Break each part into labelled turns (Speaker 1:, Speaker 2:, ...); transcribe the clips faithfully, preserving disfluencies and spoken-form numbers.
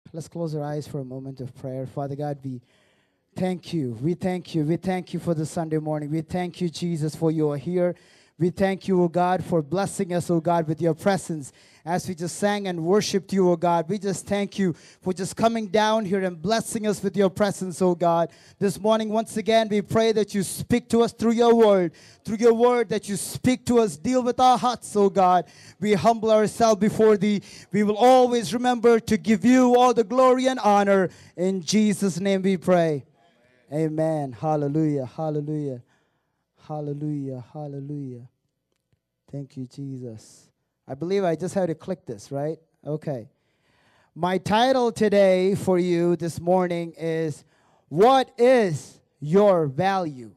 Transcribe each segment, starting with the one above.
Speaker 1: Let's close our eyes for a moment of prayer. Father God, we thank you. We thank you. We thank you for the Sunday morning. We thank you, Jesus, for you are here. We thank you, O God, for blessing us, O God, with your presence. As we just sang and worshiped you, O God, we just thank you for just coming down here and blessing us with your presence, O God. This morning, once again, we pray that you speak to us through your word. Through your word, that you speak to us, deal with our hearts, O God. We humble ourselves before thee. We will always remember to give you all the glory and honor. In Jesus' name we pray. Amen. Amen. Hallelujah. Hallelujah. Hallelujah, hallelujah. Thank you, Jesus. I believe I just had to click this, right? Okay. My title today for you this morning is, What is Your Value?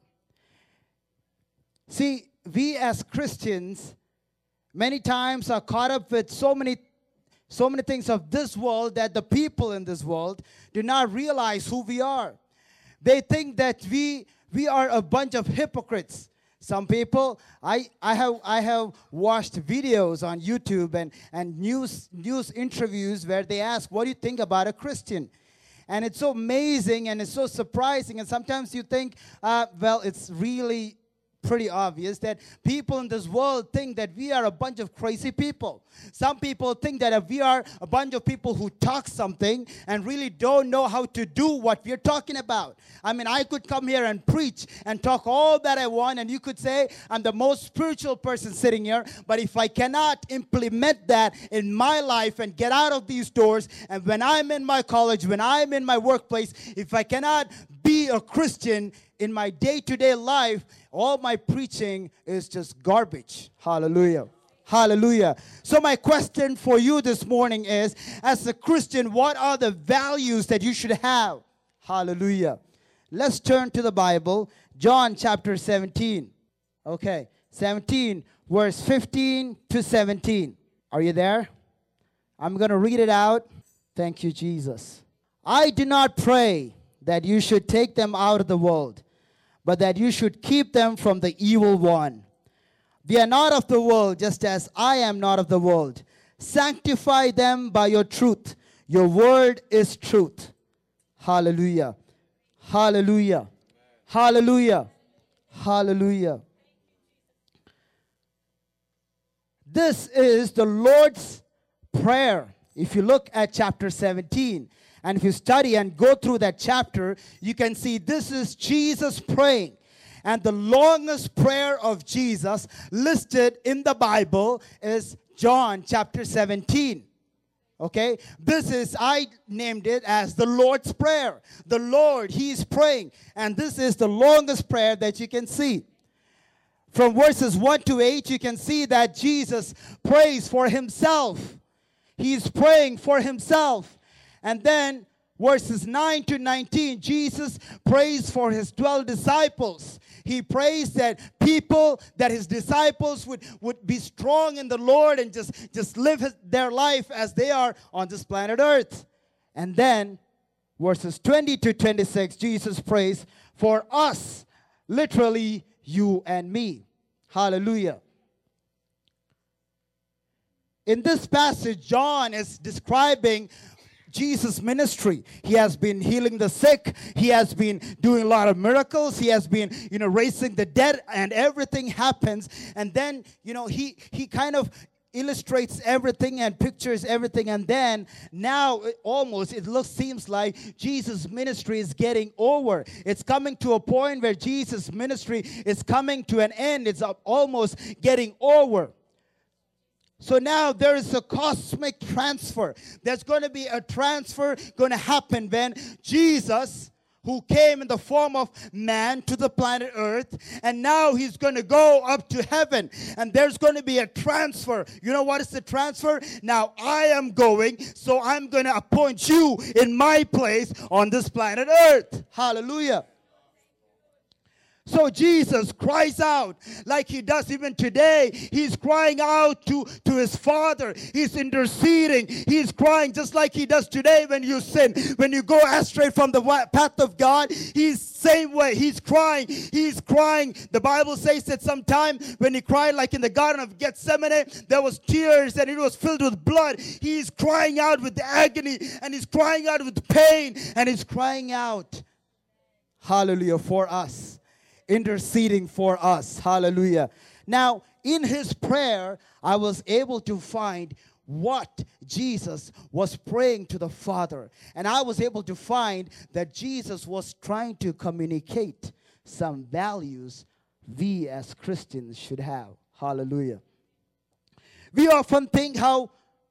Speaker 1: See, we as Christians many times are caught up with so many so many things of this world that the people in this world do not realize who we are. They think that we We are a bunch of hypocrites. Some people, I, I have I have watched videos on YouTube and, and news news interviews where they ask, what do you think about a Christian? And it's so amazing and it's so surprising. And sometimes you think, uh, well, it's really pretty obvious that people in this world think that we are a bunch of crazy people. Some people think that we are a bunch of people who talk something and really don't know how to do what we're talking about. I mean, I could come here and preach and talk all that I want, and you could say I'm the most spiritual person sitting here, but if I cannot implement that in my life and get out of these doors, and when I'm in my college, when I'm in my workplace, if I cannot be a Christian in my day-to-day life, all my preaching is just garbage. Hallelujah. Hallelujah. So my question for you this morning is, as a Christian, what are the values that you should have? Hallelujah. Let's turn to the Bible, John chapter seventeen. Okay, seventeen, verse fifteen to seventeen. Are you there? I'm going to read it out. Thank you, Jesus. I do not pray that you should take them out of the world, but that you should keep them from the evil one. They are not of the world, just as I am not of the world. Sanctify them by your truth. Your word is truth. Hallelujah. Hallelujah. Hallelujah. Hallelujah. This is the Lord's Prayer. If you look at chapter seventeen, and if you study and go through that chapter, you can see this is Jesus praying. And the longest prayer of Jesus listed in the Bible is John chapter seventeen. Okay? This is, I named it as the Lord's Prayer. The Lord, He is praying. And this is the longest prayer that you can see. From verses one to eight, you can see that Jesus prays for Himself. He is praying for Himself. And then verses nine to nineteen, Jesus prays for His twelve disciples. He prays that people, that His disciples would, would be strong in the Lord and just, just live his, their life as they are on this planet Earth. And then verses twenty to twenty-six, Jesus prays for us, literally you and me. Hallelujah. In this passage, John is describing Jesus' ministry. He has been healing the sick. He has been doing a lot of miracles. He has been, you know, raising the dead, and everything happens. And then, you know, he he kind of illustrates everything and pictures everything. And then now it almost it looks seems like Jesus' ministry is getting over. It's coming to a point where Jesus' ministry is coming to an end. It's almost getting over. So now there is a cosmic transfer. There's going to be a transfer going to happen when Jesus, who came in the form of man to the planet Earth, and now He's going to go up to heaven. And there's going to be a transfer. You know what is the transfer? Now I am going, so I'm going to appoint you in my place on this planet Earth. Hallelujah. So Jesus cries out like he does even today. He's crying out to, to his Father. He's interceding. He's crying just like he does today when you sin. When you go astray from the path of God, he's same way. He's crying. He's crying. The Bible says that sometime when he cried like in the Garden of Gethsemane, there was tears and it was filled with blood. He's crying out with agony and he's crying out with pain and he's crying out, hallelujah, for us. Interceding for us. Hallelujah. Now, in his prayer, I was able to find what Jesus was praying to the Father. And I was able to find that Jesus was trying to communicate some values we as Christians should have. Hallelujah. We often think how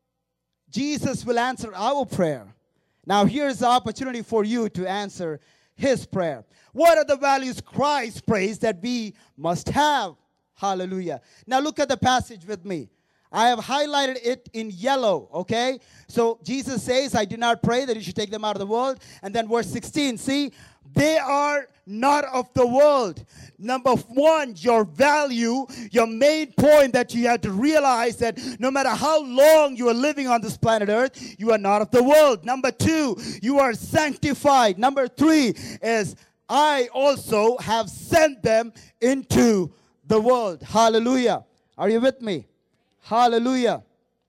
Speaker 1: Jesus will answer our prayer. Now, here's the opportunity for you to answer his prayer. What are the values Christ prays that we must have? Hallelujah. Now look at the passage with me. I have highlighted it in yellow, okay? So Jesus says, I do not pray that you should take them out of the world. And then verse sixteen, see, they are not of the world. Number one, your value, your main point that you have to realize that no matter how long you are living on this planet Earth, you are not of the world. Number two, you are sanctified. Number three is, I also have sent them into the world. Hallelujah. Are you with me? Hallelujah.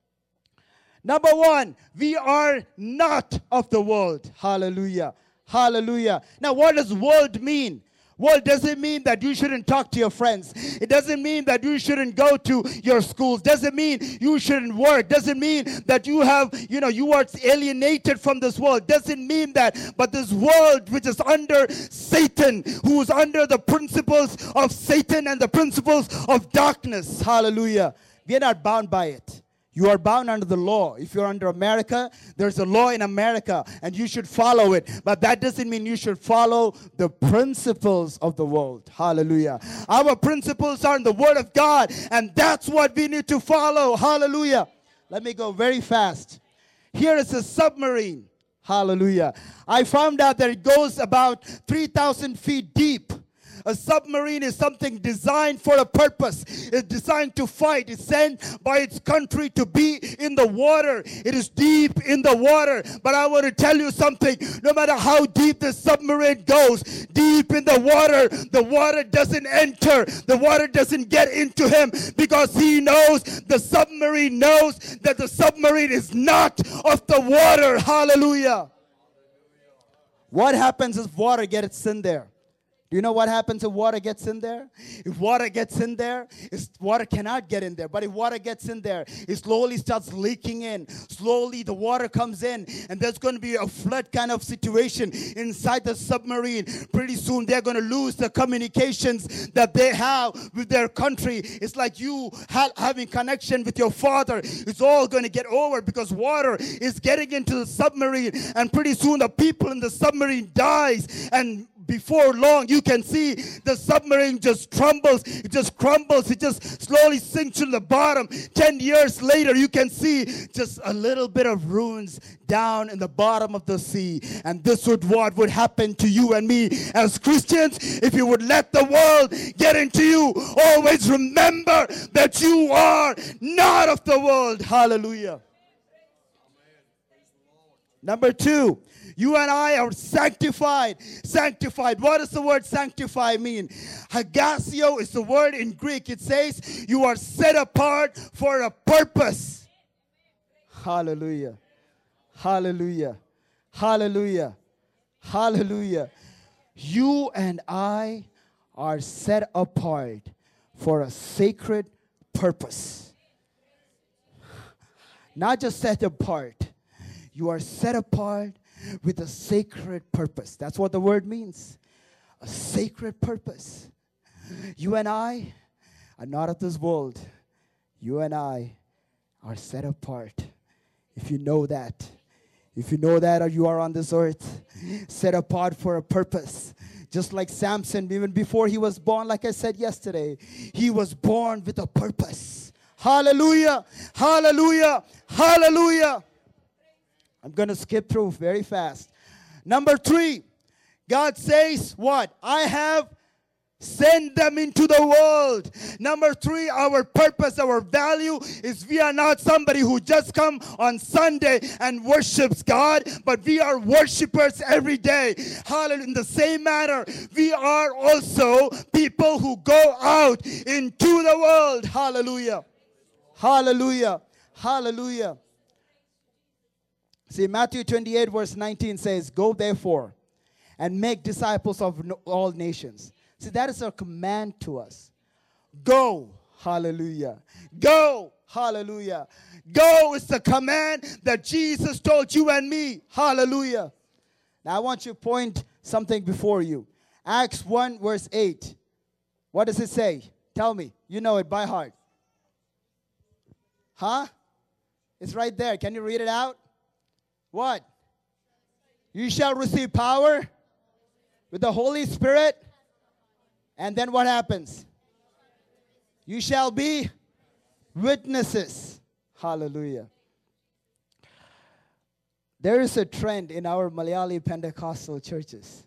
Speaker 1: Number one, we are not of the world. Hallelujah. Hallelujah. Now, what does world mean? World doesn't mean that you shouldn't talk to your friends. It doesn't mean that you shouldn't go to your schools. Doesn't mean you shouldn't work. Doesn't mean that you have, you know, you are alienated from this world. Doesn't mean that. But this world which is under Satan, who is under the principles of Satan and the principles of darkness. Hallelujah. We are not bound by it. You are bound under the law. If you're under America, there's a law in America, and you should follow it. But that doesn't mean you should follow the principles of the world. Hallelujah. Our principles are in the Word of God, and that's what we need to follow. Hallelujah. Let me go very fast. Here is a submarine. Hallelujah. I found out that it goes about three thousand feet deep. A submarine is something designed for a purpose. It's designed to fight. It's sent by its country to be in the water. It is deep in the water. But I want to tell you something. No matter how deep the submarine goes, deep in the water, the water doesn't enter. The water doesn't get into him because he knows, the submarine knows that the submarine is not of the water. Hallelujah. What happens if water gets in there? Do you know what happens if water gets in there? If water gets in there, it's, water cannot get in there. But if water gets in there, it slowly starts leaking in. Slowly the water comes in, and there's going to be a flood kind of situation inside the submarine. Pretty soon they're going to lose the communications that they have with their country. It's like you ha- having connection with your father. It's all going to get over because water is getting into the submarine, and pretty soon the people in the submarine dies, and before long, you can see the submarine just trembles. It just crumbles. It just slowly sinks to the bottom. Ten years later, you can see just a little bit of ruins down in the bottom of the sea. And this would what would happen to you and me as Christians if you would let the world get into you. Always remember that you are not of the world. Hallelujah. Number two, you and I are sanctified. Sanctified. What does the word sanctify mean? Hagasio is the word in Greek. It says you are set apart for a purpose. Hallelujah. Hallelujah. Hallelujah. Hallelujah. You and I are set apart for a sacred purpose. Not just set apart. You are set apart with a sacred purpose. That's what the word means. A sacred purpose. You and I are not of this world. You and I are set apart. If you know that. If you know that, or you are on this earth, set apart for a purpose. Just like Samson, even before he was born, like I said yesterday, he was born with a purpose. Hallelujah. Hallelujah. Hallelujah. I'm going to skip through very fast. Number three, God says what? I have Send them into the world. Number three, our purpose, our value is we are not somebody who just come on Sunday and worships God, but we are worshipers every day. Hallelujah. In the same manner, we are also people who go out into the world. Hallelujah. Hallelujah. Hallelujah. See, Matthew twenty-eight verse nineteen says, "Go therefore and make disciples of all nations." See, that is our command to us. Go. Hallelujah. Go. Hallelujah. Go is the command that Jesus told you and me. Hallelujah. Now I want you to point something before you. Acts one verse eight. What does it say? Tell me. You know it by heart. Huh? It's right there. Can you read it out? What? You shall receive power with the Holy Spirit. And then what happens? You shall be witnesses. Hallelujah. There is a trend in our Malayali Pentecostal churches.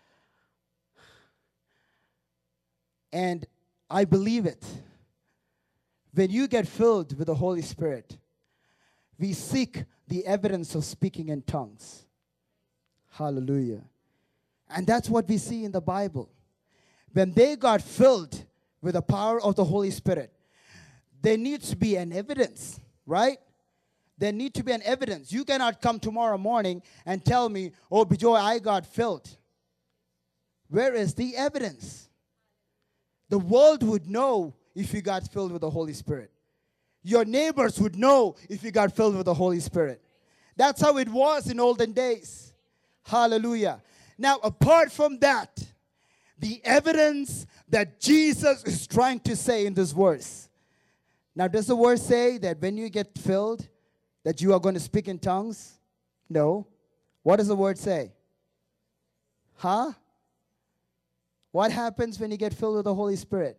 Speaker 1: And I believe it. When you get filled with the Holy Spirit, we seek the evidence of speaking in tongues. Hallelujah. And that's what we see in the Bible. When they got filled with the power of the Holy Spirit, there needs to be an evidence, right? There need to be an evidence. You cannot come tomorrow morning and tell me, "Oh, Bijoy, I got filled." Where is the evidence? The world would know if you got filled with the Holy Spirit. Your neighbors would know if you got filled with the Holy Spirit. That's how it was in olden days. Hallelujah. Now, apart from that, the evidence that Jesus is trying to say in this verse. Now, does the verse say that when you get filled, that you are going to speak in tongues? No. What does the word say? Huh? What happens when you get filled with the Holy Spirit?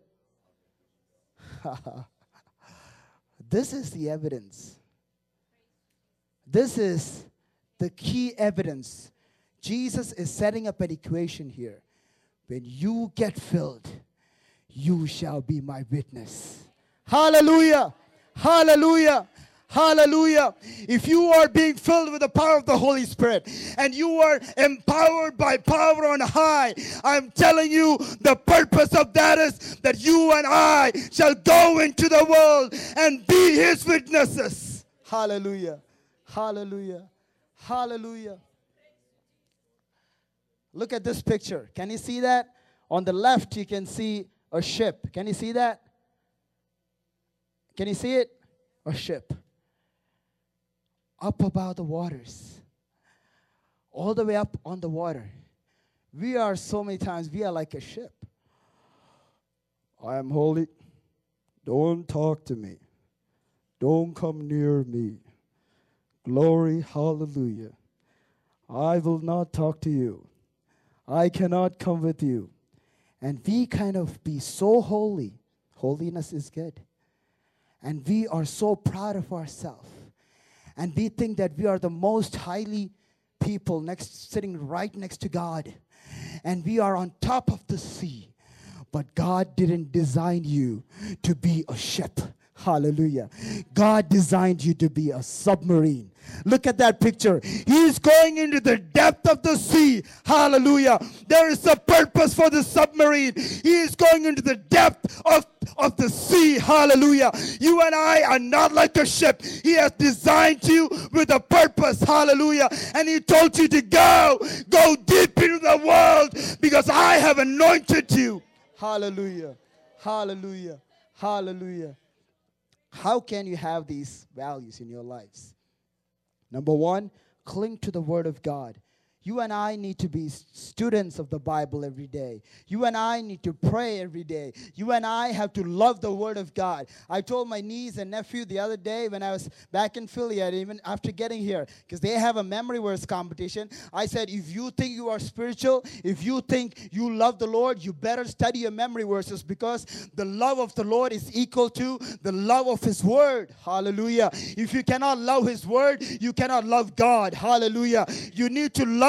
Speaker 1: This is the evidence. This is the key evidence. Jesus is setting up an equation here. When you get filled, you shall be my witness. Hallelujah. Hallelujah. Hallelujah. If you are being filled with the power of the Holy Spirit and you are empowered by power on high, I'm telling you the purpose of that is that you and I shall go into the world and be His witnesses. Hallelujah. Hallelujah. Hallelujah. Look at this picture. Can you see that? On the left, you can see a ship. Can you see that? Can you see it? A ship. Up above the waters. All the way up on the water. We are so many times, we are like a ship. I am holy. Don't talk to me. Don't come near me. Glory, hallelujah. I will not talk to you. I cannot come with you. And we kind of be so holy. Holiness is good. And we are so proud of ourselves. And we think that we are the most highly people next, sitting right next to God. And we are on top of the sea. But God didn't design you to be a ship. Hallelujah. God designed you to be a submarine. Look at that picture. He is going into the depth of the sea. Hallelujah. There is a purpose for the submarine. He is going into the depth of, of the sea. Hallelujah. You and I are not like a ship. He has designed you with a purpose. Hallelujah. And He told you to go. Go deep into the world because I have anointed you. Hallelujah. Hallelujah. Hallelujah. How can you have these values in your lives? Number one, cling to the Word of God. You and I need to be students of the Bible every day. You and I need to pray every day. You and I have to love the Word of God. I told my niece and nephew the other day when I was back in Philly, even after getting here, because they have a memory verse competition, I said, if you think you are spiritual, if you think you love the Lord, you better study your memory verses because the love of the Lord is equal to the love of His Word. Hallelujah. If you cannot love His Word, you cannot love God. Hallelujah. You need to love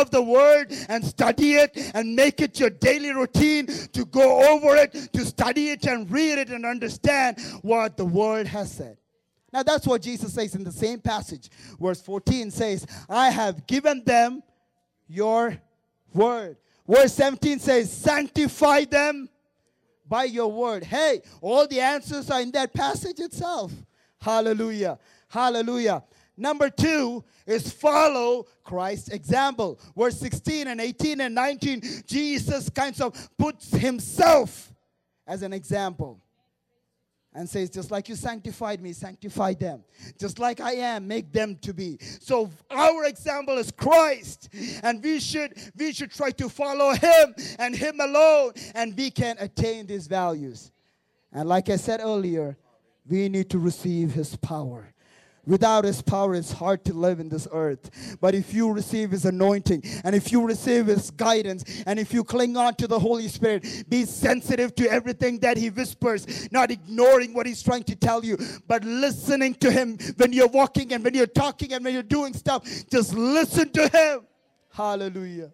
Speaker 1: love the Word and study it and make it your daily routine to go over it, to study it and read it and understand what the Word has said. Now that's what Jesus says in the same passage. Verse fourteen says, I have given them your word. Verse seventeen says, sanctify them by your word. Hey, all the answers are in that passage itself. Hallelujah. Hallelujah. Number two is follow Christ's example. Verse sixteen and eighteen and nineteen, Jesus kind of puts himself as an example. And says, just like you sanctified me, sanctify them. Just like I am, make them to be. So our example is Christ. And we should, we should try to follow him and him alone. And we can attain these values. And like I said earlier, we need to receive his power. Without his power, it's hard to live in this earth. But if you receive his anointing, and if you receive his guidance, and if you cling on to the Holy Spirit, be sensitive to everything that he whispers, not ignoring what he's trying to tell you, but listening to him when you're walking and when you're talking and when you're doing stuff. Just listen to him. Hallelujah.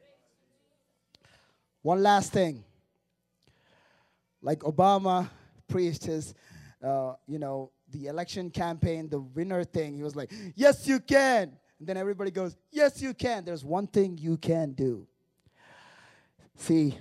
Speaker 1: One last thing. Like Obama preached his, uh, you know, the election campaign, the winner thing. He was like, yes, you can. And then everybody goes, yes, you can. There's one thing you can do. See,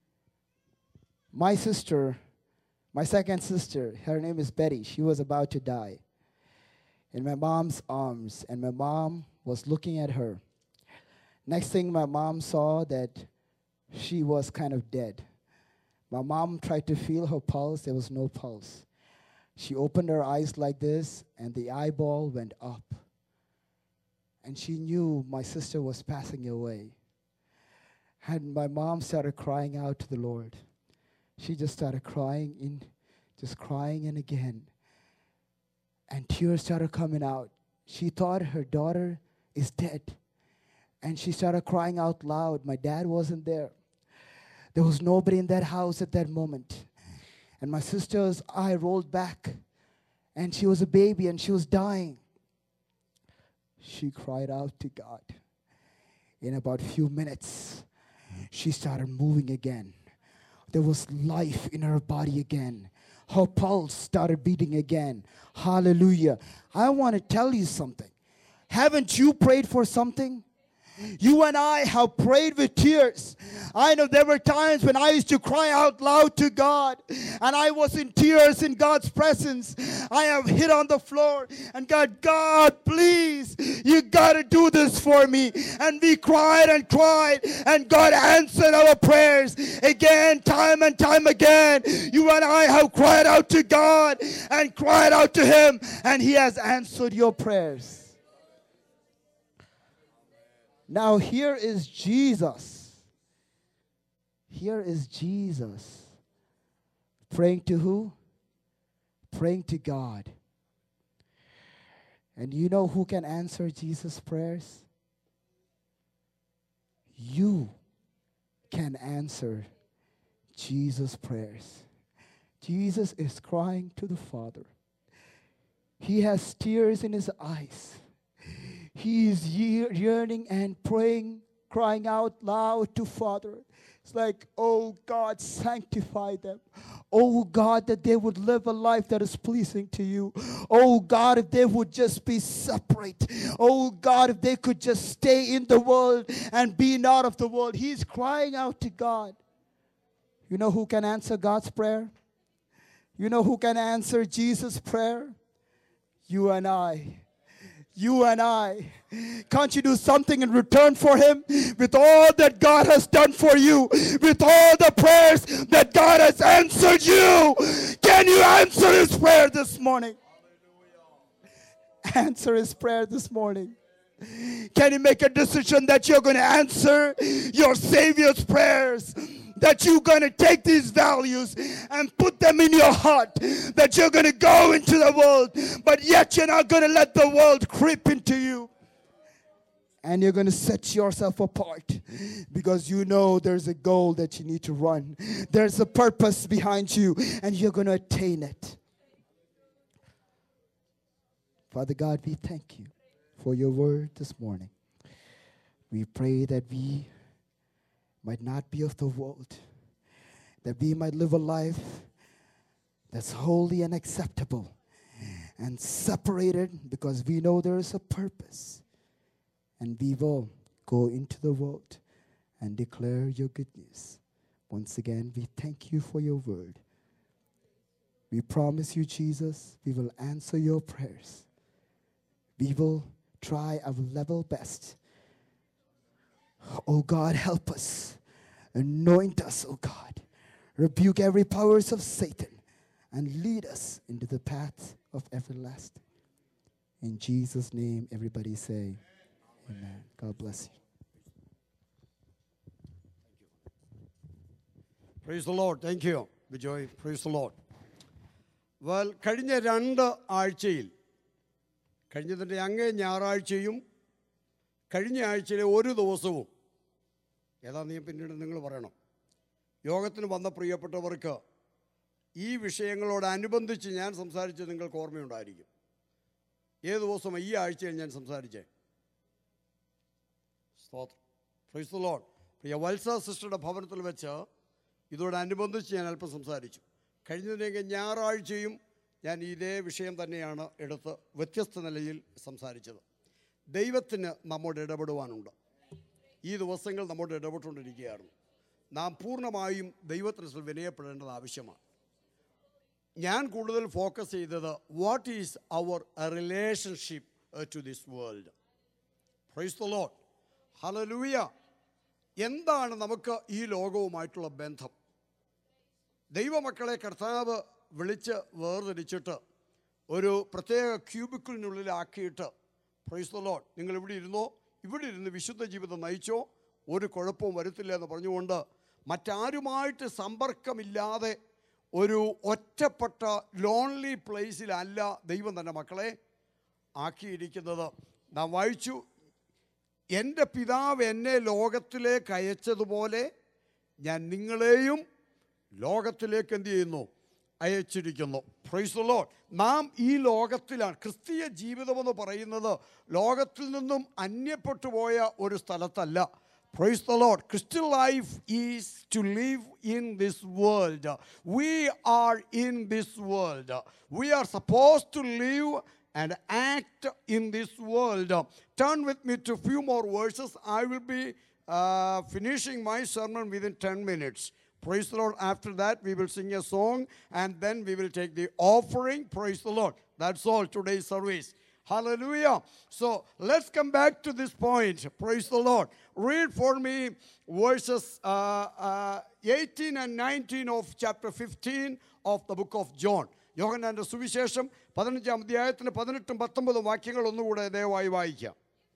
Speaker 1: my sister, my second sister, her name is Betty. She was about to die in my mom's arms, and my mom was looking at her. Next thing my mom saw that she was kind of dead. My mom tried to feel her pulse. There was no pulse. She opened her eyes like this, and the eyeball went up. And she knew my sister was passing away. And my mom started crying out to the Lord. She just started crying in, just crying in again. And tears started coming out. She thought her daughter is dead. And she started crying out loud. My dad wasn't there. There was nobody in that house at that moment. And my sister's eye rolled back, and she was a baby, and she was dying. She cried out to God. In about a few minutes, she started moving again. There was life in her body again. Her pulse started beating again. Hallelujah. I want to tell you something. Haven't you prayed for something? You and I have prayed with tears. I know there were times when I used to cry out loud to God, and I was in tears in God's presence. I have hit on the floor, and God, God, please, you got to do this for me. And we cried and cried, and God answered our prayers again, time and time again. You and I have cried out to God and cried out to him, and he has answered your prayers. Now here is Jesus. Here is Jesus. Praying to who? Praying to God. And you know who can answer Jesus' prayers? You can answer Jesus' prayers. Jesus is crying to the Father. He has tears in his eyes. He is yearning and praying, crying out loud to Father. It's like, oh God, sanctify them. Oh God, that they would live a life that is pleasing to you. Oh God, if they would just be separate. Oh God, if they could just stay in the world and be not of the world. He's crying out to God. You know who can answer God's prayer? You know who can answer Jesus' prayer? You and I. You and I. Can't you do something in return for him? With all that God has done for you, with all the prayers that God has answered you, can you answer his prayer this morning? Hallelujah. Answer his prayer this morning. Can you make a decision that you're going to answer your Savior's prayers? That you're going to take these values and put them in your heart. That you're going to go into the world, but yet you're not going to let the world creep into you. And you're going to set yourself apart because you know there's a goal that you need to run. There's a purpose behind you, and you're going to attain it. Father God, we thank you for your word this morning. We pray that we might not be of the world, that we might live a life that's holy and acceptable and separated, because we know there is a purpose. And we will go into the world and declare your good news. Once again, we thank you for your word. We promise you, Jesus, we will answer your prayers. We will try our level best. Oh God, help us. Anoint us, oh God. Rebuke every powers of Satan and lead us into the path of everlasting. In Jesus' name, everybody say, amen. God bless you.
Speaker 2: Praise the Lord. Thank you, Bijoy. Praise the Lord. Well, കഴിഞ്ഞ രണ്ട് ആഴ്ചയിൽ, കഴിഞ്ഞതിൻ്റെ അങ്ങേ ഞായറാഴ്ചയും കഴിഞ്ഞ ആഴ്ചയിലെ ഒരു ദിവസവും, ഏതാ നീ പിന്നീട് നിങ്ങൾ പറയണം, യോഗത്തിന് വന്ന പ്രിയപ്പെട്ടവർക്ക് ഈ വിഷയങ്ങളോടനുബന്ധിച്ച് ഞാൻ സംസാരിച്ച് നിങ്ങൾക്ക് ഓർമ്മയുണ്ടായിരിക്കും. ഏത് ദിവസം ഈ ആഴ്ചയിൽ ഞാൻ സംസാരിച്ചേ? സ്തോത്രം. Praise the lord. പ്രിയ വത്സ സിസ്റ്ററുടെ ഭവനത്തിൽ വെച്ച് ഇതോടനുബന്ധിച്ച് ഞാൻ അല്പം സംസാരിച്ചു. കഴിഞ്ഞതിൻ്റെ ഞായറാഴ്ചയും ഞാൻ ഇതേ വിഷയം തന്നെയാണ് എടുത്ത് വ്യത്യസ്ത നിലയിൽ സംസാരിച്ചത്. ദൈവത്തിന് നമ്മോട് ഇടപെടുവാനുണ്ട്. ഈ ദിവസങ്ങൾ നമ്മോട് ഇടപെട്ടുകൊണ്ടിരിക്കുകയായിരുന്നു. നാം പൂർണ്ണമായും ദൈവത്തിന് വിനയപ്പെടേണ്ടത് ആവശ്യമാണ്. ഞാൻ കൂടുതൽ ഫോക്കസ് ചെയ്തത് what is our relationship to this world. Praise the lord. Hallelujah. എന്താണ് നമുക്ക് ഈ ലോകവുമായിട്ടുള്ള ബന്ധം? ദൈവമക്കളെ കർത്താവ് വിളിച്ച് വേർതിരിച്ചിട്ട് ഒരു പ്രത്യേക ക്യൂബിക്കിളിനുള്ളിലാക്കിയിട്ട്, പ്രൈസ് ദി ലോർഡ്, നിങ്ങൾ ഇവിടെ ഇരുന്നോ, ഇവിടെ ഇരുന്ന് വിശുദ്ധ ജീവിതം നയിച്ചോ, ഒരു കുഴപ്പവും വരുത്തില്ല എന്ന് പറഞ്ഞുകൊണ്ട് മറ്റാരുമായിട്ട് സമ്പർക്കമില്ലാതെ ഒരു ഒറ്റപ്പെട്ട ലോൺലി പ്ലേസിലല്ല ദൈവം തന്നെ മക്കളെ ആക്കിയിരിക്കുന്നത്. നാം വായിച്ചു, എൻ്റെ പിതാവ് എന്നെ ലോകത്തിലേക്ക് അയച്ചതുപോലെ ഞാൻ നിങ്ങളെയും ലോകത്തിലേക്ക് എന്ത് ചെയ്യുന്നു? അയച്ചിരിക്കുന്നു. Praise the lord. നാം ഈ ലോകത്തിലാണ്. ക്രിസ്തീയ ജീവിതമെന്ന് പറയുന്നത് ലോകത്തിൽ നിന്നും അന്യപ്പെട്ടു പോയ ഒരു സ്ഥലത്തല്ല. Praise the Lord. Christian life is to live in this world. We are in this world. We are supposed to live and act in this world. Turn with me to a few more verses. I will be uh, finishing my sermon within ten minutes. Praise the Lord. After that, we will sing a song and then we will take the offering. Praise the Lord. That's all today's service. Hallelujah. So let's come back to this point. Praise the Lord. Read for me verses uh, uh, eighteen and nineteen of chapter fifteen of the book of John. യോഹന്നാന്റെ സുവിശേഷം പതിനഞ്ചാം അധ്യായത്തിന് പതിനെട്ടും പത്തൊമ്പതും വാക്യങ്ങൾ ഒന്നുകൂടെ ദയവായി വായിക്കാം.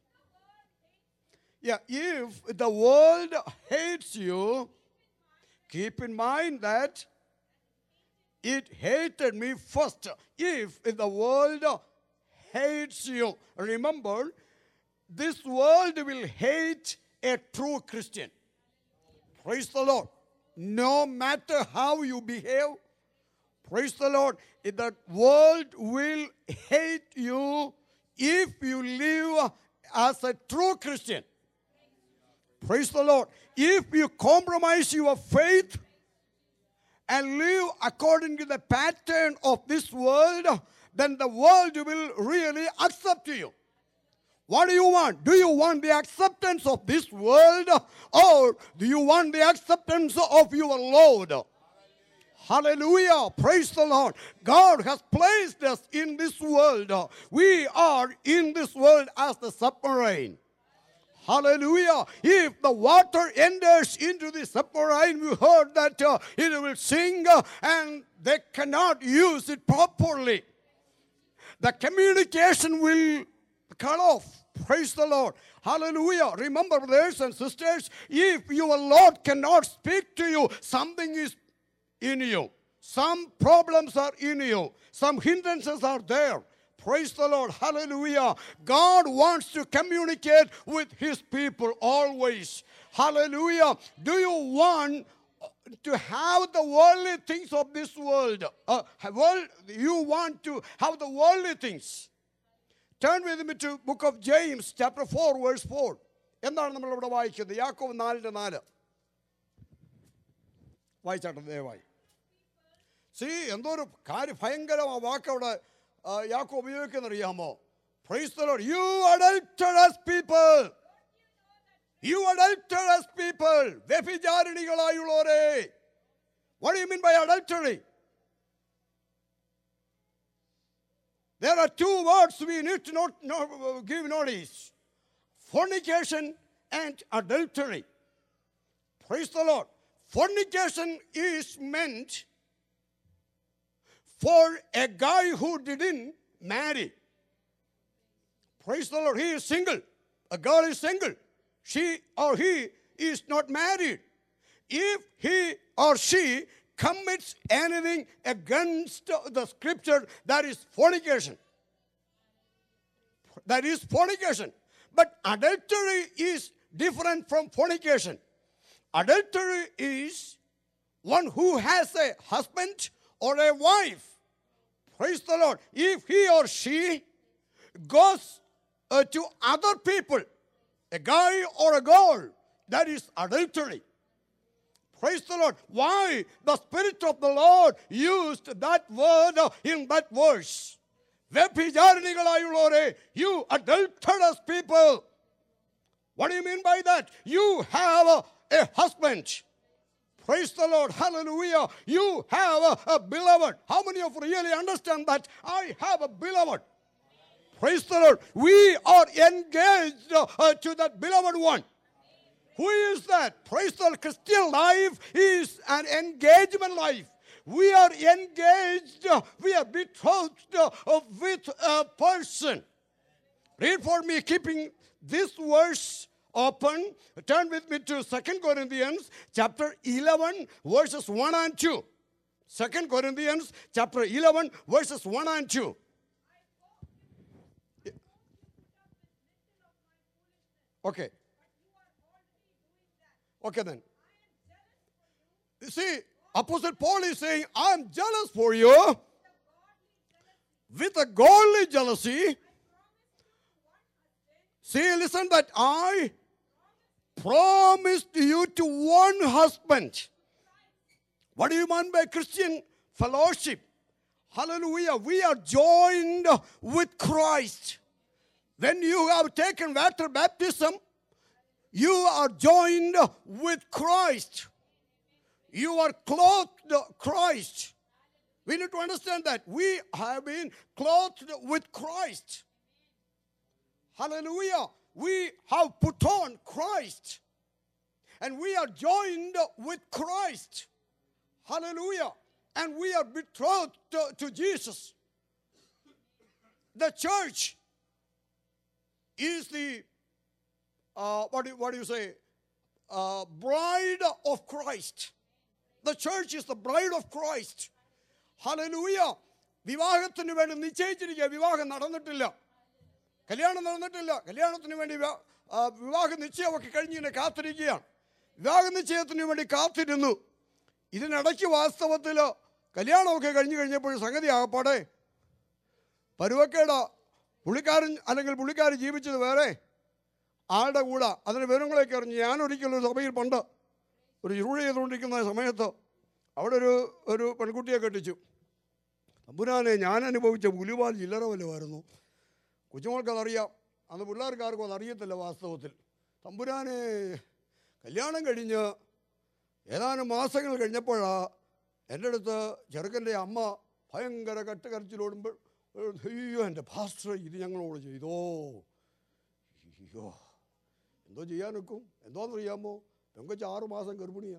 Speaker 2: Yeah, if the world hates you, keep in mind that it hated me first. If the world hates you, remember, this world will hate a true Christian. Praise the Lord. No matter how you behave, praise the Lord, the world will hate you if you live as a true Christian. Praise the Lord. If you compromise your faith and live according to the pattern of this world, then the world will really accept you. What do you want? Do you want the acceptance of this world, or do you want the acceptance of your Lord? Hallelujah. Praise the Lord. God has placed us in this world. We are in this world as the submarine. Hallelujah. If the water enters into the submarine, we heard that uh, it will sink uh, and they cannot use it properly. The communication will cut off. Praise the Lord. Hallelujah. Remember, brothers and sisters, if your Lord cannot speak to you, something is in you. Some problems are in you. Some hindrances are there. Praise the Lord. Hallelujah. God wants to communicate with his people always. Hallelujah. Do you want to have the worldly things of this world? Uh, world, you want to have the worldly things. Turn with me to book of James chapter four verse four. എന്താണ് നമ്മളിവിടെ വായിക്കുന്നത്? യാക്കോബ് നാലിൻ്റെ നാല് വായിച്ചാട്ടെ ദയവായി. C എന്തോ ഒരു കാര്യം ഭയങ്കരമായ വാക്കവിടെ യാക്കോബ് ഉപയോഗിക്കുന്നറിയാമോ? Praise the Lord. You adulterous people. You adulterous people. വ്യഭിചാരിണികളായുള്ളവരെ. What do you mean by adultery? There are two words we need to not, not give notice. Fornication and adultery. Praise the Lord. Fornication is meant for a guy who didn't marry. Praise the Lord. He is single. A girl is single. She or he is not married. If he or she commits anything against the scripture, that is fornication. That is fornication. But adultery is different from fornication. Adultery is one who has a husband or a wife. Praise the Lord. If he or she goes uh, to other people, a guy or a girl, that is adultery. Praise the Lord. Why the Spirit of the Lord used that word in that verse? You adulterous people. What do you mean by that? You have a, a husband. Praise the Lord. Hallelujah. You have a, a beloved. How many of you really understand that? I have a beloved. Praise the Lord. We are engaged uh, to that beloved one. Who is that? Praise the Lord. Christian life is an engagement life. We are engaged, uh, we are betrothed uh, with a person. Read for me, keeping this verse open. Turn with me to Second Corinthians chapter eleven, verses one and two. Second Corinthians chapter eleven, verses one and two. Okay. Okay then. You see, Apostle Paul is saying, I am jealous for you with a godly jealousy. See, listen that I promised you to one husband. What do you mean by Christian fellowship? Hallelujah. We are joined with Christ. When you have taken water baptism, you are joined with Christ. You are clothed Christ. We need to understand that. We have been clothed with Christ. Hallelujah. We have put on Christ. And we are joined with Christ. Hallelujah. And we are betrothed to, to Jesus. The church is the, uh, what, do, what do you say, uh, bride of Christ. The church is the bride of Christ. Hallelujah. വിവാഹത്തിന് വേണ്ടി നിശ്ചയിച്ചിരിക്കുക. വിവാഹം നടന്നിട്ടില്ല. കല്യാണം നടന്നിട്ടില്ല. കല്യാണത്തിന് വേണ്ടി വിവാഹ നിശ്ചയമൊക്കെ കഴിഞ്ഞിങ്ങനെ കാത്തിരിക്കുകയാണ്. വിവാഹ നിശ്ചയത്തിന് വേണ്ടി കാത്തിരുന്നു. ഇതിനിടയ്ക്ക് വാസ്തവത്തിൽ കല്യാണമൊക്കെ കഴിഞ്ഞു കഴിഞ്ഞപ്പോൾ സംഗതി ആകപ്പാടെ പരുവക്കേട്. പുള്ളിക്കാരൻ അല്ലെങ്കിൽ പുള്ളിക്കാരൻ ജീവിച്ചത് വേറെ ആളുടെ കൂടെ. അതിന് വിവരങ്ങളൊക്കെ അറിഞ്ഞ് ഞാൻ ഒരിക്കലും സഭയിൽ പണ്ട് ഒരു ഇരുള ചെയ്തുകൊണ്ടിരിക്കുന്ന സമയത്ത് അവിടെ ഒരു ഒരു പെൺകുട്ടിയെ കെട്ടിച്ചു. തമ്പുരാനെ, ഞാൻ അനുഭവിച്ച പുലിവാൽ ചില്ലറ വല്ലമായിരുന്നു. കൊച്ചുമോൾക്കതറിയാം, അന്ന് പിള്ളേർക്കാർക്കും അതറിയത്തില്ല വാസ്തവത്തിൽ. തമ്പുരാനെ, കല്യാണം കഴിഞ്ഞ് ഏതാനും മാസങ്ങൾ കഴിഞ്ഞപ്പോഴാണ് എൻ്റെ അടുത്ത് ചെറുക്കൻ്റെ അമ്മ ഭയങ്കര കട്ടുകരച്ചിലോടുമ്പോൾ, അയ്യോ എൻ്റെ പാസ്റ്റർ ഇത് ഞങ്ങളോട് ചെയ്തോ. അയ്യോ, എന്തോ ചെയ്യാൻ വെക്കും. എന്തോന്നറിയാമോ, പെങ്കൊച്ച് ആറു മാസം ഗർഭിണിയാണ്.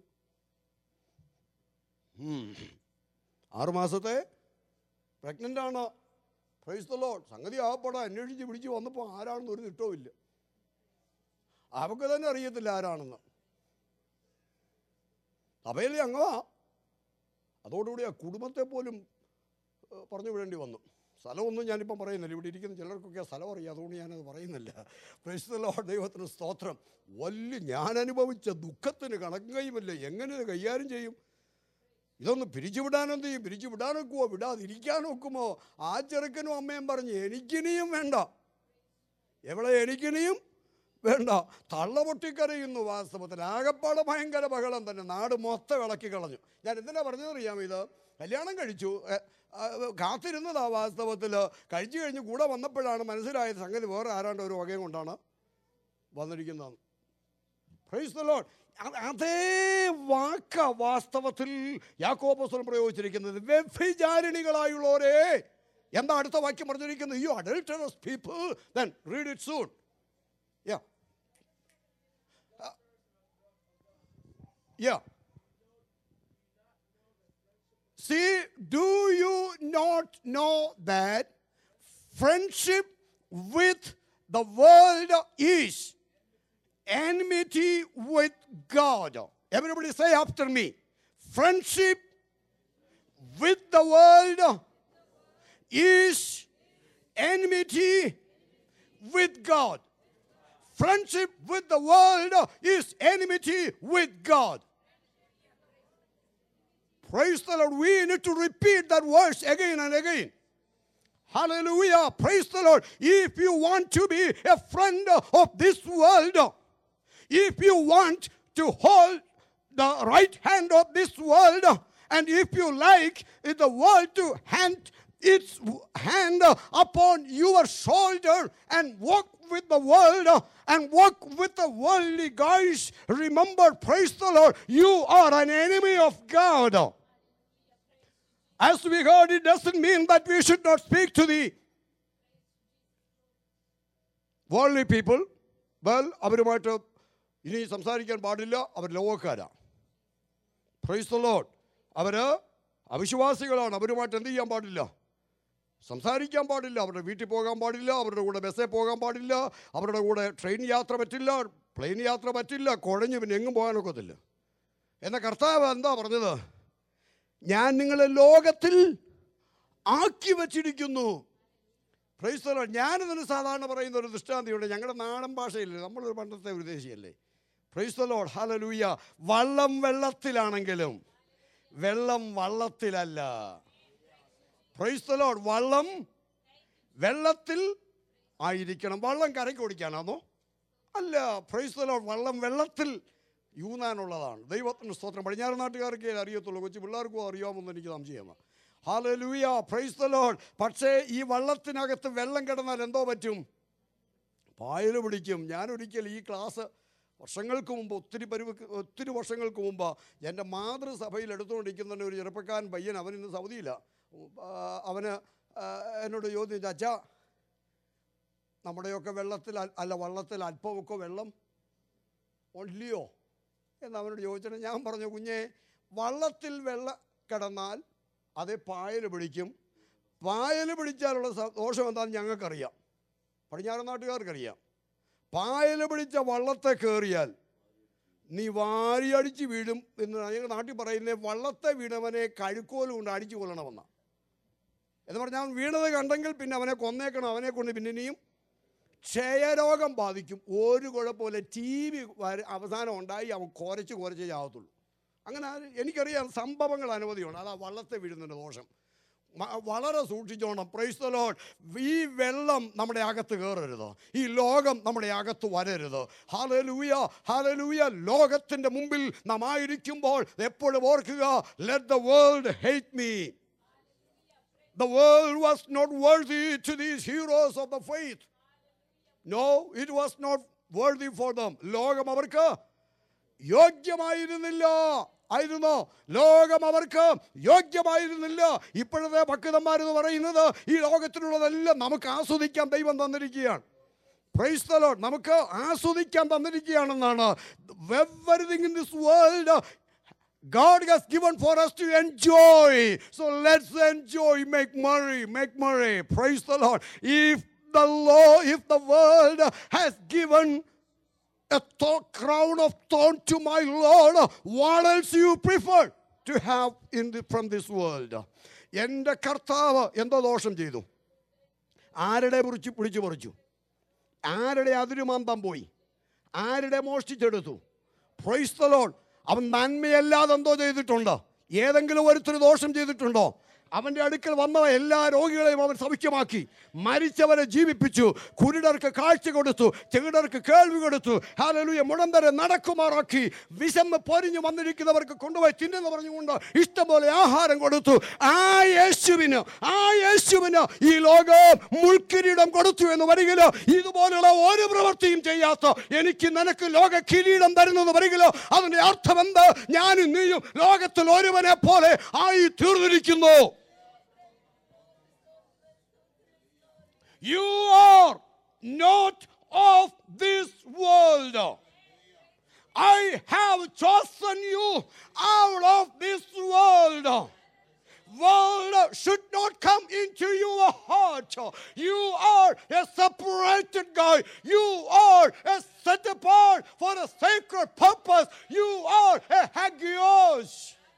Speaker 2: ആറുമാസത്തെ പ്രഗ്നൻ്റാണ്. Praise the lord. സംഗതി ആകപ്പെടാൻ അന്വേഷിച്ച് പിടിച്ച് വന്നപ്പോൾ ആരാണെന്ന് ഒരു തിട്ടവും ഇല്ല. അവർക്ക് തന്നെ അറിയത്തില്ല ആരാണെന്ന്. സഭയിലെ അംഗമാ. അതോടുകൂടി ആ കുടുംബത്തെ പോലും പറഞ്ഞു വിടേണ്ടി വന്നു. സ്ഥലമൊന്നും ഞാനിപ്പം പറയുന്നില്ല. ഇവിടെ ഇരിക്കുന്ന ചിലർക്കൊക്കെ സ്ഥലം അറിയാം, അതുകൊണ്ട് ഞാനത് പറയുന്നില്ല. Praise the lord. ദൈവത്തിന് സ്തോത്രം. വലിയ ഞാൻ അനുഭവിച്ച ദുഃഖത്തിന് കണക്കുകയുമില്ല. എങ്ങനെ ഇത് കൈകാര്യം ചെയ്യും? ഇതൊന്ന് പിരിച്ചുവിടാനെന്ത് ചെയ്യും? പിരിച്ചു വിടാനൊക്കുമോ? വിടാതിരിക്കാനൊക്കുമോ? ആ ചെറുക്കനും അമ്മയും പറഞ്ഞ് എനിക്കിനിയും വേണ്ട. എവിടെ എനിക്കിനിയും വേണ്ട. തള്ള പൊട്ടിക്കരയുന്നു. വാസ്തവത്തിൽ ആകപ്പാട് ഭയങ്കര ബഹളം തന്നെ. നാട് മൊത്തം ഇളക്കി കളഞ്ഞു. ഞാൻ എന്തിനാ പറഞ്ഞതറിയാം? ഇത് കല്യാണം കഴിച്ചു, കാത്തിരുന്നതാ. വാസ്തവത്തിൽ കഴിച്ചു കഴിഞ്ഞ് കൂടെ വന്നപ്പോഴാണ് മനസ്സിലായത് സംഗതി വേറെ ആരാണ്ട് ഒരു വകയും കൊണ്ടാണ് വന്നിരിക്കുന്നത്. Praise the lord. അതേ വാക്ക വാസ്തവത്തിൽ യാക്കോബ് അപ്പോസ്തലൻ പ്രയോഗിച്ചിരിക്കുന്നത്. വ്യഭിചാരിണികളായുള്ളവരെ, എന്താ അടുത്ത വാക്യം പറഞ്ഞിരിക്കുന്നത്? You adulterous people. Then read it soon. Yeah yeah See, do you not know that friendship with the world is enmity with God? Everybody say after me. Friendship with the world is enmity with God. Friendship with the world is enmity with God. Praise the Lord. We need to repeat that verse again and again. Hallelujah. Praise the Lord. If you want to be a friend of this world, if you want to hold the right hand of this world, and if you like the world to hand its hand upon your shoulder and walk with the world and walk with the worldly guys, remember, praise the Lord, you are an enemy of God. As we heard, it doesn't mean that we should not speak to the worldly people. Well, അവരുമായിട്ട് ഇനി സംസാരിക്കാൻ പാടില്ല, അവർ ലോകക്കാരാ. Praise the lord. അവർ അവിശ്വാസികളാണ്. അവരുമായിട്ട് എന്ത് ചെയ്യാൻ പാടില്ല? സംസാരിക്കാൻ പാടില്ല. അവരുടെ വീട്ടിൽ പോകാൻ പാടില്ല. അവരുടെ കൂടെ ബസ്സിൽ പോകാൻ പാടില്ല. അവരുടെ കൂടെ ട്രെയിൻ യാത്ര പറ്റില്ല, പ്ലെയിൻ യാത്ര പറ്റില്ല. കുഴഞ്ഞ് പിന്നെ എങ്ങും പോകാനൊക്കത്തില്ല. എന്നാൽ കർത്താവ് എന്താ പറഞ്ഞത്? ഞാൻ നിങ്ങളെ ലോകത്തിൽ ആക്കി വച്ചിരിക്കുന്നു. Praise the lord. ഞാനിതിന് സാധാരണ പറയുന്ന ഒരു ദൃഷ്ടാന്തമുണ്ട്. ഞങ്ങളുടെ നാടൻ ഭാഷയില്ലേ, നമ്മളൊരു പണ്ടത്തെ വിദേശിയല്ലേ. Praise the lord. ഹല്ലേലൂയ. വള്ളം വെള്ളത്തിലാണെങ്കിലും വെള്ളം വള്ളത്തിലല്ല. Price the lord. വള്ളം വെള്ളത്തിൽ ആയിരിക്കണം. വള്ളം കരയ്ക്ക് ഓടിക്കാനാണോ? അല്ല. Praise the lord. വള്ളം വെള്ളത്തിൽ യൂന്നാനുള്ളതാണ്. ദൈവത്തിന് സ്തോത്രം. പടിഞ്ഞാറ് നാട്ടുകാർക്കേ അറിയത്തുള്ളൂ, കൊച്ചു പിള്ളേർക്കും അറിയാമെന്ന് എനിക്ക് സംശയമാണ്. ഹല്ലേലൂയ. Praise the lord. പക്ഷേ ഈ വള്ളത്തിനകത്ത് വെള്ളം കിടന്നാൽ എന്തോ പറ്റും? പായൽ പിടിക്കും. ഞാനൊരിക്കൽ ഈ ക്ലാസ് വർഷങ്ങൾക്ക് മുമ്പ്, ഒത്തിരി പരുവ ഒത്തിരി വർഷങ്ങൾക്ക് മുമ്പ് എൻ്റെ മാതൃസഭയിൽ എടുത്തുകൊണ്ടിരിക്കുന്ന ഒരു ചെറുപ്പക്കാരൻ പയ്യൻ, അവനിന്ന് സൗദിയില്ല. അവന് എന്നോട് ചോദിച്ചു, അച്ഛാ, നമ്മുടെയൊക്കെ വെള്ളത്തിൽ അല്ല വള്ളത്തിൽ അല്പമൊക്കെ വെള്ളം ഇല്ലയോ എന്ന് അവനോട് ചോദിച്ചിട്ട് ഞാൻ പറഞ്ഞു, കുഞ്ഞെ, വള്ളത്തിൽ വെള്ളം കിടന്നാൽ അത് പായൽ പിടിക്കും. പായൽ പിടിച്ചാലുള്ള ദോഷം എന്താണെന്ന് ഞങ്ങൾക്കറിയാം, പടിഞ്ഞാറൻ നാട്ടുകാർക്കറിയാം. പായൽ പിടിച്ച വള്ളത്തെ കയറിയാൽ നീ വാരിയടിച്ച് വീഴും എന്ന് ഞങ്ങൾ നാട്ടിൽ പറയുന്നത്. വള്ളത്തെ വീണവനെ കഴുക്കോല് കൊണ്ട് അടിച്ചു കൊല്ലണമെന്ന എന്ന് പറഞ്ഞാൽ അവൻ വീണത് കണ്ടെങ്കിൽ പിന്നെ അവനെ കൊന്നേക്കണം. അവനെ കൊണ്ട് പിന്നെ ഇനിയും ക്ഷയരോഗം ബാധിക്കും. ഒരു കുഴപ്പമില്ല. ടി വി അവസാനം ഉണ്ടായി അവൻ കുരച്ച് കുരച്ച് ചാവത്തുള്ളൂ. അങ്ങനെ എനിക്കറിയാം സംഭവങ്ങൾ അനവധിയുണ്ട്. അതാ വള്ളത്തെ വീഴുന്നതിൻ്റെ ദോഷം. വളരെ സൂക്ഷിച്ചോണം. Price the Lord. ഈ വെള്ളം നമ്മുടെ അകത്ത് കയറരുത്. ഈ ലോകം നമ്മുടെ അകത്ത് വരരുത്. Hallelujah, hallelujah. ലോകത്തിൻ്റെ മുമ്പിൽ നാം ആയിരിക്കുമ്പോൾ എപ്പോഴും ഓർക്കുക, let the world hate me. The world was not worthy to these heroes of the faith. No, it was not worthy for them. ലോകം അവർക്ക് യോഗ്യമായിരുന്നില്ല. ആയിരുന്നോ? ലോകം അവർക്ക് യോഗ്യമായിരുന്നില്ല. ഇപ്പോഴത്തെ ഭക്തന്മാരെന്ന് പറയുന്നത് ഈ ലോകത്തിലുള്ളതെല്ലാം നമുക്ക് ആസ്വദിക്കാൻ ദൈവം തന്നിരിക്കുകയാണ്. Praise the lord. നമുക്ക് ആസ്വദിക്കാൻ തന്നിരിക്കുകയാണെന്നാണ്. Everything in this world God has given for us to enjoy. So let's enjoy, make merry, make merry. Praise the Lord. If the law, if the world has given a th- crown of thorn to my Lord, what else you prefer to have in the, from this world? എൻ്റെ കർത്താവ് എന്തോ ദോഷം ചെയ്തു? ആരുടെ പിടിച്ച് പിടിച്ചു പറിച്ചു? ആരുടെ അതിരുമാന്തം പോയി? ആരുടെ മോഷ്ടിച്ചെടുത്തു? Price the Lord. അവൻ നന്മയല്ലാതെ എന്തോ ചെയ്തിട്ടുണ്ടോ? ഏതെങ്കിലും ഒരുത്തര് ദോഷം ചെയ്തിട്ടുണ്ടോ? അവൻ്റെ അടുക്കൽ വന്ന എല്ലാ രോഗികളെയും അവൻ സൗഖ്യമാക്കി, മരിച്ചവരെ ജീവിപ്പിച്ചു, കുരുടർക്ക് കാഴ്ച കൊടുത്തു, ചെകിടർക്ക് കേൾവി കൊടുത്തു, ഹല്ലേലൂയ, മുടന്തരെ നടക്കുമാറാക്കി, വിശന്ന് പൊരിഞ്ഞു വന്നിരിക്കുന്നവർക്ക് കൊണ്ടുപോയി തിന്നെന്ന് പറഞ്ഞുകൊണ്ട് ഇഷ്ടംപോലെ ആഹാരം കൊടുത്തു. ആ യേശുവിന് ആ യേശുവിന് ഈ ലോകം മുൾക്കിരീടം കൊടുത്തു എന്ന് വരികിലോ, ഇതുപോലുള്ള ഒരു പ്രവൃത്തിയും ചെയ്യാത്ത എനിക്ക് നിനക്ക് ലോക കിരീടം തരുന്നെന്ന് വരികിലോ, അതിന്റെ അർത്ഥം എന്ത്? ഞാനും നീയും ലോകത്തിൽ ഒരുവനെ പോലെ ആയി തീർന്നിരിക്കുന്നു. You are not of this world. I have chosen you out of this world. World should not come into your heart. You are a separated guy. You are a set apart for a sacred purpose. You are a hagios.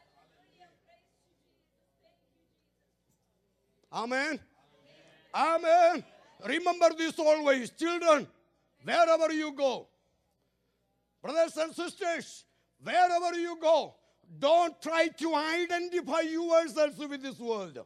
Speaker 2: Amen. Amen. Remember this always, children, wherever you go. Brothers and sisters, wherever you go, don't try to identify yourselves with this world.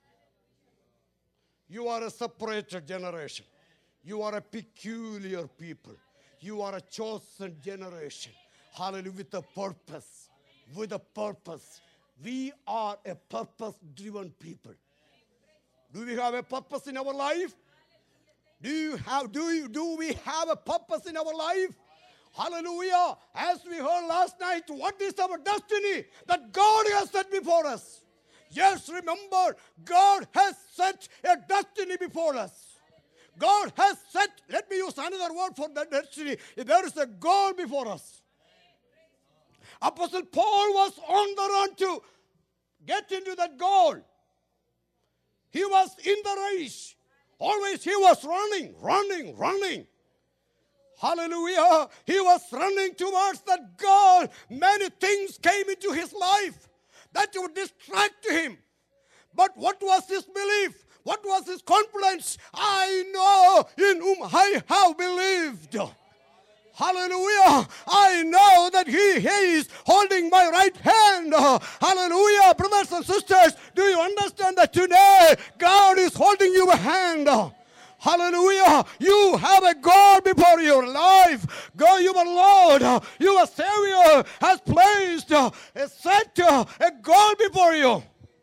Speaker 2: You are a separated generation. You are a peculiar people. You are a chosen generation. Hallelujah, with a purpose. With a purpose. We are a purpose-driven people. Do we have a purpose in our life? Do you have, do you, do we have a purpose in our life? Hallelujah. As we heard last night, what is our destiny that God has set before us? Yes, remember, God has set a destiny before us. God has set, let me use another word for that destiny. There is a goal before us. Apostle Paul was on the run to get into that goal. He was in the race. Always he was running, running, running. Hallelujah. He was running towards that goal. Many things came into his life that would distract him. But what was his belief? What was his confidence? I know in whom I have believed. Hallelujah. I know that he, he is holding my right hand. Hallelujah. Brothers and sisters, do you understand that today God is holding your hand? Hallelujah. You have a God before your life. God, your Lord, your Savior has placed a set, a goal before you.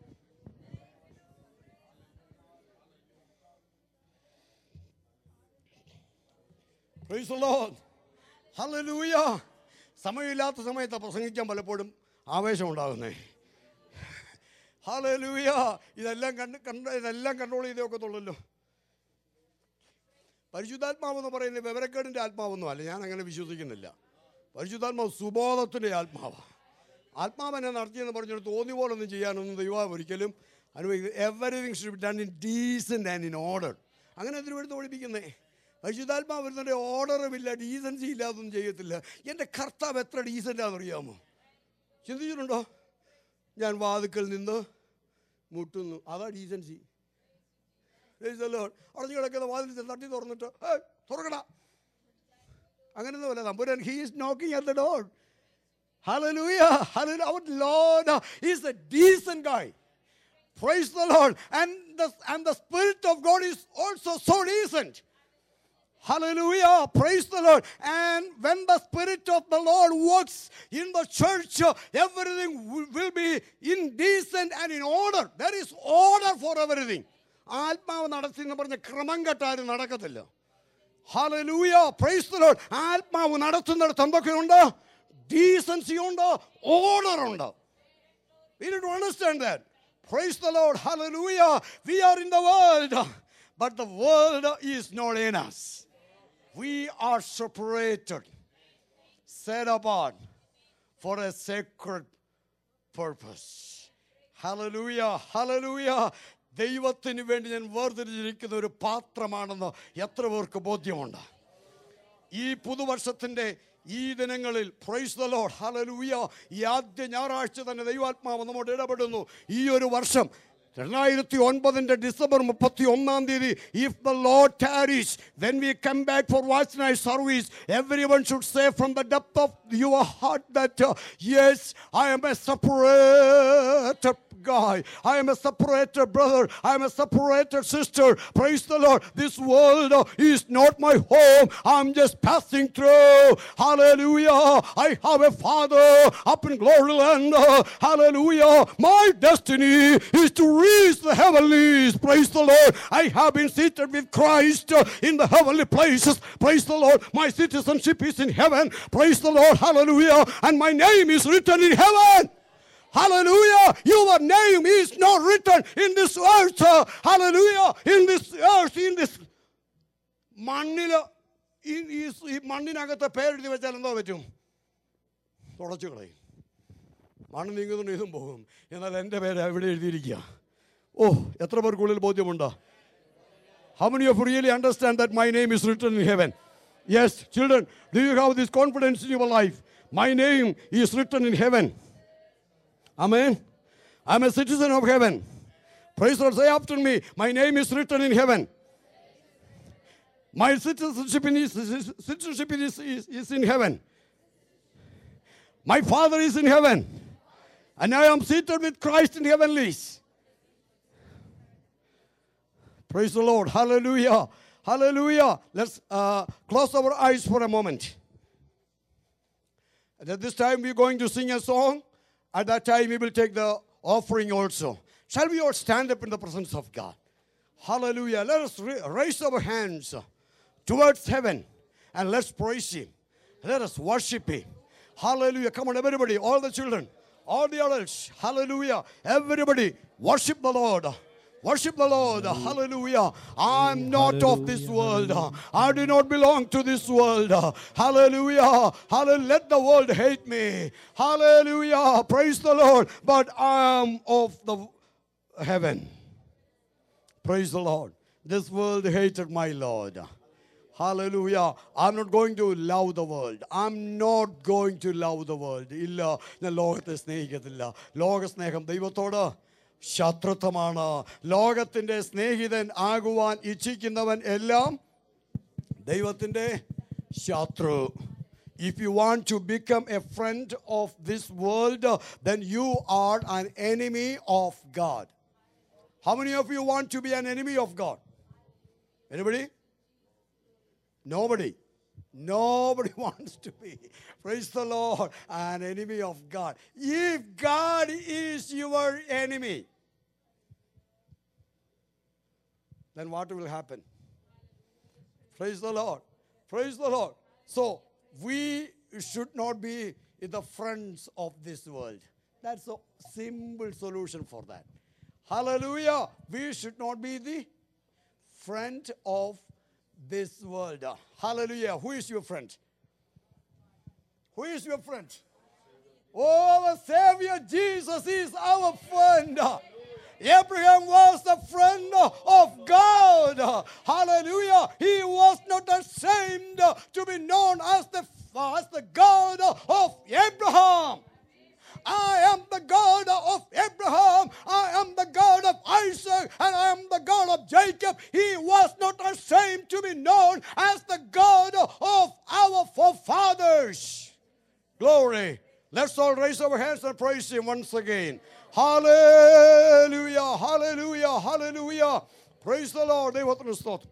Speaker 2: Praise the Lord. Hallelujah. സമയമില്ലാത്ത സമയത്ത് പ്രസംഗിക്കാൻ പലപ്പോഴും ആവേശമുണ്ടാകുന്നേ. Hallelujah. ഇതെല്ലാം കണ്ട് കണ്ട് ഇതെല്ലാം control ചെയ്തേ ഒക്കത്തുള്ളല്ലോ. പരിശുദ്ധാത്മാവ് എന്ന് പറയുന്നത് വിവരക്കേടിൻ്റെ ആത്മാവൊന്നും അല്ല, ഞാൻ അങ്ങനെ വിശ്വസിക്കുന്നില്ല. പരിശുദ്ധാത്മാവ് സുബോധത്തിൻ്റെ ആത്മാവാണ്. ആത്മാവെന്നെ നടത്തിയെന്ന് പറഞ്ഞിട്ട് തോന്നി പോലൊന്നും ചെയ്യാനൊന്നും ദൈവം ഒരിക്കലും അനുവദിക്കുന്നത്. Everything should be done in decent and in order. അങ്ങനെ എന്തിനു വേണ്ടി ഓടിപ്പിക്കുന്നേ? പരിശുദ്ധാത്മാവ് വരുന്നതിൻ്റെ ഓർഡറുമില്ല, ഡീസൻസി ഇല്ല, അതൊന്നും ചെയ്യത്തില്ല. എൻ്റെ കർത്താവ് എത്ര ഡീസൻ്റാണെന്ന് അറിയാമോ? ചിന്തിച്ചിട്ടുണ്ടോ? ഞാൻ വാതിക്കൽ നിന്ന് മുട്ടുന്നു, അതാ ഡീസൻസി. അടഞ്ഞു കിടക്കുന്ന വാതിൽ തട്ടി തുറന്നിട്ട് തുറക്കട, അങ്ങനെയൊന്നുമല്ല. തമ്പുരാൻ, he is knocking at the door. Hallelujah. Hallelujah. Our Lord is a decent guy. Praise the Lord. And the, and the Spirit of God is also so decent. Hallelujah. Praise the Lord. And when the Spirit of the Lord works in the church, everything will be in decent and in order. There is order for everything. ആത്മാവ് നടത്തി എന്ന് പറഞ്ഞ ക്രമം കെട്ടാരും നടക്കത്തില്ല. Hallelujah. Praise the Lord. ആത്മാവ് നടത്തുന്നിടത്ത് എന്തൊക്കെയുണ്ട്? Decency ഉണ്ട്, order ഉണ്ട്. We need to understand that. Praise the Lord. Hallelujah. We are in the world, but the world is not in us. We are separated, set apart for a sacred purpose. Hallelujah. Hallelujah. ദൈവത്തിന് വേണ്ടി ഞാൻ വേർതിരിച്ചിരിക്കുന്ന ഒരു പാത്രമാണെന്ന് എത്ര പേർക്ക് ബോധ്യമുണ്ട്? ഈ പുതുവർഷത്തിൻ്റെ ഈ ദിനങ്ങളിൽ പ്രൈസ് ദ ലോർഡ്. ഹല്ലേലൂയ. ഈ ആദ്യ ഞായറാഴ്ച തന്നെ ദൈവാത്മാവ് നമ്മോട് ഇടപെടുന്നു. ഈ ഒരു വർഷം രണ്ടായിരത്തി ഒൻപതിൻ്റെ ഡിസംബർ മുപ്പത്തി ഒന്നാം തീയതി, if the Lord tarries, when we come back for watch night service, everyone should say from the depth of your heart that uh, yes, I am a separated guy, I am a separated brother, I am a separated sister. Praise the Lord. This world uh, is not my home. I'm just passing through. Hallelujah. I have a Father up in glory land. Uh, hallelujah. My destiny is to reach the heavenlies. Praise the Lord. I have been seated with Christ uh, in the heavenly places. Praise the Lord. My citizenship is in heaven. Praise the Lord. Hallelujah. And my name is written in heaven. Hallelujah. Your name is not written in this earth. uh, Hallelujah. In this earth, in this മണ്ണിൽ ഈ മണ്ണിനകത്ത് പേരെഴുതി വെച്ചാൽ എന്തോ പറ്റും? തുടച്ചു കളയും. മണ്ണ് നീങ്ങുന്നുണ്ട്, ഇതും പോകും. എന്നാൽ എൻ്റെ പേര് എവിടെ എഴുതിയിരിക്കുക? ഓ, എത്ര പേർക്കുള്ളിൽ ബോധ്യമുണ്ടോ? How many of you really understand that my name is written in heaven? Yes, children, do you have this confidence in your life? My name is written in heaven. Amen. I'm a citizen of heaven. Praise the Lord. Say after me, my name is written in heaven. My citizenship is, citizenship is, is, is in heaven. My Father is in heaven. And I am seated with Christ in heavenlies. Praise the Lord. Hallelujah. Hallelujah. Let's uh, close our eyes for a moment. And at this time, we're going to sing a song. At that time, we will take the offering also. Shall we all stand up in the presence of God? Hallelujah. Let us ra- raise our hands towards heaven and let's praise Him. Let us worship Him. Hallelujah. Come on, everybody, all the children, all the adults. Hallelujah. Everybody, worship the Lord. Worship the Lord. Hallelujah. I'm not of this world. I do not belong to this world. Hallelujah. Hallelujah. Let the world hate me. Hallelujah. Praise the Lord. But I am of the heaven. Praise the Lord. This world hated my Lord. Hallelujah. I'm not going to love the world. I'm not going to love the world. ഇല്ല, ഞാൻ ലോകത്തെ സ്നേഹിക്കത്തില്ല. ലോകസ്നേഹം ദൈവത്തോട് ശത്രുത്വമാണ്. ലോകത്തിൻ്റെ സ്നേഹിതൻ ആകുവാൻ ഇച്ഛിക്കുന്നവൻ എല്ലാം ദൈവത്തിൻ്റെ ശത്രു. If you want to become a friend of this world, then you are an enemy of God. How many of you want to be an enemy of God? Anybody? Nobody. Nobody wants to be, praise the Lord, an enemy of God. If God is your enemy, then what will happen? Praise the Lord. Praise the Lord. So, we should not be the friends of this world. That's a simple solution for that. Hallelujah. We should not be the friend of this world. Hallelujah. Who is your friend? Who is your friend? Oh, our Savior Jesus is our friend. Abraham was the friend of God. Hallelujah. He was not ashamed to be known as the, as the God of Abraham. I am the God of Abraham. I am the God of Isaac. And I am the God of Jacob. He was not ashamed to be known as the God of our forefathers. Glory. Let's all raise our hands and praise Him once again. Hallelujah. Hallelujah. Hallelujah. Praise the Lord.